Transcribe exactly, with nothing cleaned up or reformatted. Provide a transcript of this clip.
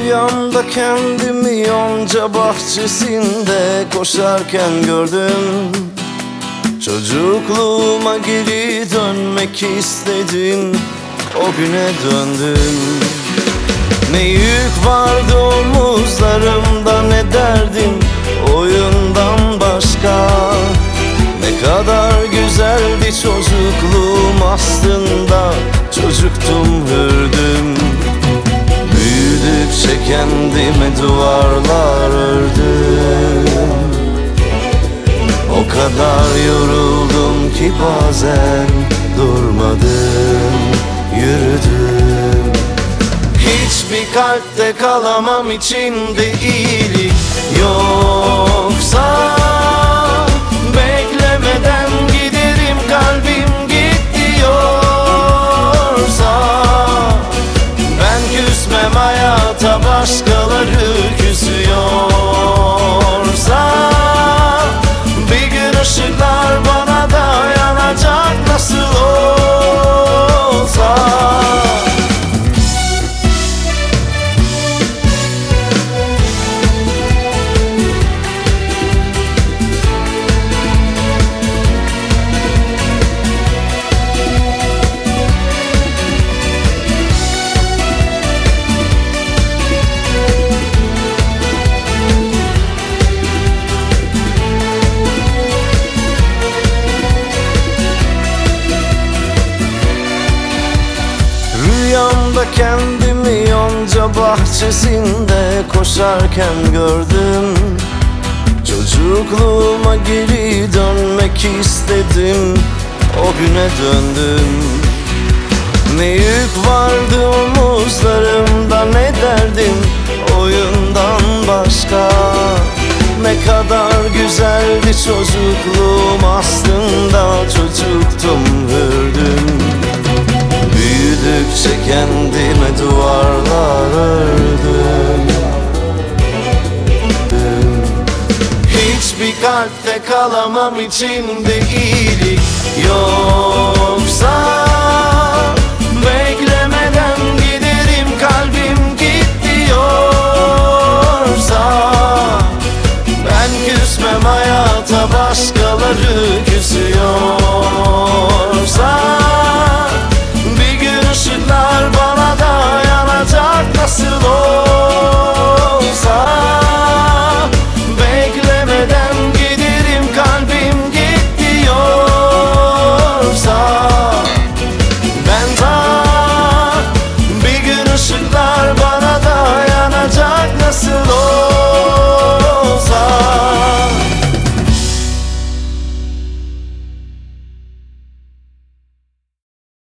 Rüyamda kendimi yonca bahçesinde koşarken gördüm. Çocukluğuma geri dönmek istedim, o güne döndüm. Ne yük vardı omuzlarımda, ne derdim oyundan başka. Ne kadar güzeldi çocukluğum, aslında çocuktum, hürdüm. Büyüdükçe kendime duvarlar ördüm. O kadar yoruldum ki bazen durmadım, yürüdüm. Hiçbir kalpte kalamam, içinde iyilik yoksa. Beklemeden giderim, kalbim git diyorsa. Ben küsmem hayata, başkaları küsüyorsa. Bir gün ışıklar bana da yanacak, nasıl olsa. Rüyamda kendimi yonca bahçesinde koşarken gördüm. Çocukluğuma geri dönmek istedim, o güne döndüm. Ne yük vardı omuzlarımda, ne derdim oyundan başka. Ne kadar güzeldi çocukluğum, aslında çocuktum, hürdüm. Büyüdükçe kendime duvarlar ördüm. Hiçbir kalpte kalamam, içinde iyilik yoksa. Beklemeden giderim, kalbim git diyorsa. Ben küsmem hayata, başkaları